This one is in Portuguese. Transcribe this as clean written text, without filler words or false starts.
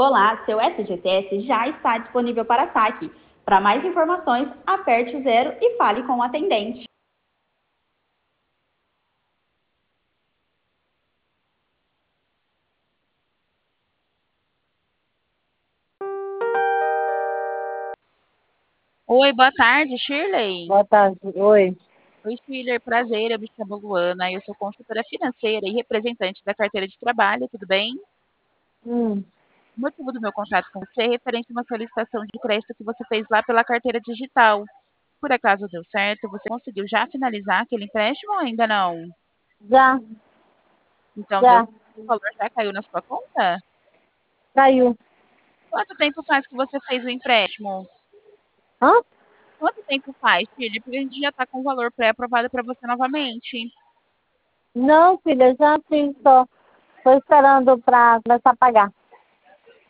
Olá, seu FGTS já está disponível para saque. Para mais informações, aperte o 0 e fale com o atendente. Oi, boa tarde, Shirley. Boa tarde. Oi. Oi, Shirley, prazer, eu me chamo Luana, eu sou consultora financeira e representante da carteira de trabalho, tudo bem? Hum, O motivo do meu contato com você é referente a uma solicitação de crédito que você fez lá pela carteira digital. Por acaso deu certo? Você conseguiu já finalizar aquele empréstimo ou ainda não? já, Então, deu, já. o valor já caiu na sua conta? Caiu. Quanto tempo faz que você fez o empréstimo? Hã? Quanto tempo faz, Shirley? Porque a gente já está com o valor pré-aprovado para você novamente. Não, filha, já fiz só. Estou esperando para começar a pagar.